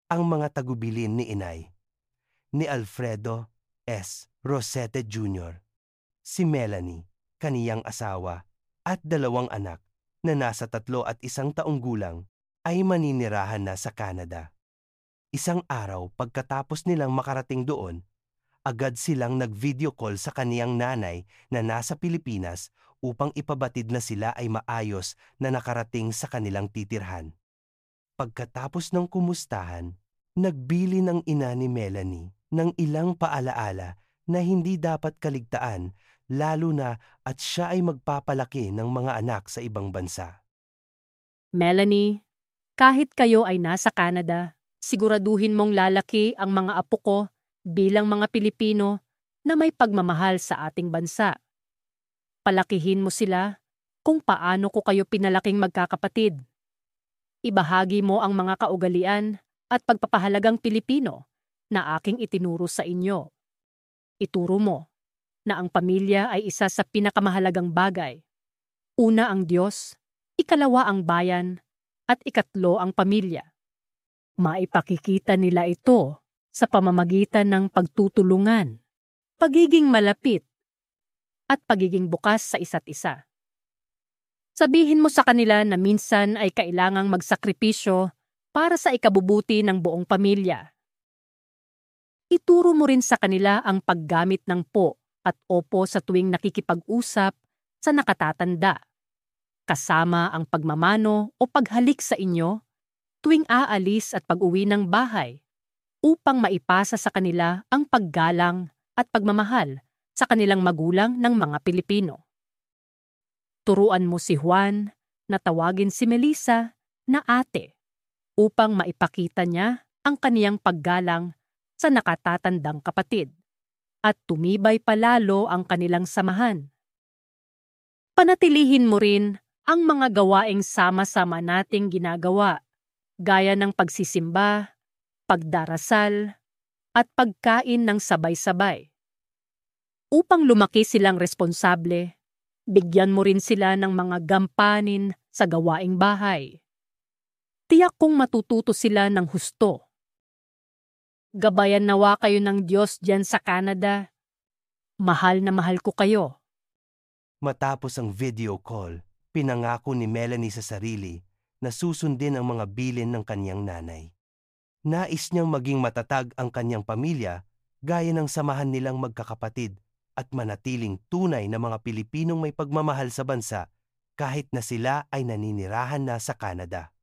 ang mga tagubilin ni Inay, ni Alfredo S. Rosete Jr., si Melanie, kaniyang asawa, at 2 anak na nasa 3 at 1 taong gulang ay maninirahan na sa Canada. Isang araw pagkatapos nilang makarating doon, agad silang nag-video call sa kaniyang nanay na nasa Pilipinas upang ipabatid na sila ay maayos na nakarating sa kanilang titirhan. Pagkatapos ng kumustahan, nagbili ng ina ni Melanie ng ilang paalaala na hindi dapat kaligtaan, lalo na at siya ay magpapalaki ng mga anak sa ibang bansa. Melanie, kahit kayo ay nasa Canada, siguraduhin mong lalaki ang mga apo ko bilang mga Pilipino na may pagmamahal sa ating bansa. Palakihin mo sila kung paano ko kayo pinalaking magkakapatid. Ibahagi mo ang mga kaugalian at pagpapahalagang Pilipino na aking itinuro sa inyo. Ituro mo na ang pamilya ay isa sa pinakamahalagang bagay. Una ang Diyos, ikalawa ang bayan, at ikatlo ang pamilya. Maipakikita nila ito sa pamamagitan ng pagtutulungan, pagiging malapit, at pagiging bukas sa isa't isa. Sabihin mo sa kanila na minsan ay kailangang magsakripisyo para sa ikabubuti ng buong pamilya. Ituro mo rin sa kanila ang paggamit ng po at opo sa tuwing nakikipag-usap sa nakatatanda, kasama ang pagmamano o paghalik sa inyo tuwing aalis at pag-uwi ng bahay upang maipasa sa kanila ang paggalang at pagmamahal sa kanilang magulang ng mga Pilipino. Turuan mo si Juan na tawagin si Melissa na ate upang maipakita niya ang kaniyang paggalang sa nakatatandang kapatid at tumibay palalo ang kanilang samahan. Panatilihin mo rin ang mga gawaing sama-sama nating ginagawa gaya ng pagsisimba, pagdarasal, at pagkain ng sabay-sabay. Upang lumaki silang responsable, bigyan mo rin sila ng mga gampanin sa gawaing bahay. Tiyak kong matututo sila ng husto. Gabayan nawa kayo ng Diyos diyan sa Canada. Mahal na mahal ko kayo. Matapos ang video call, pinangako ni Melanie sa sarili na susundin ang mga bilin ng kanyang nanay. Nais niyang maging matatag ang kanyang pamilya gaya ng samahan nilang magkakapatid at manatiling tunay na mga Pilipinong may pagmamahal sa bansa kahit na sila ay naninirahan na sa Canada.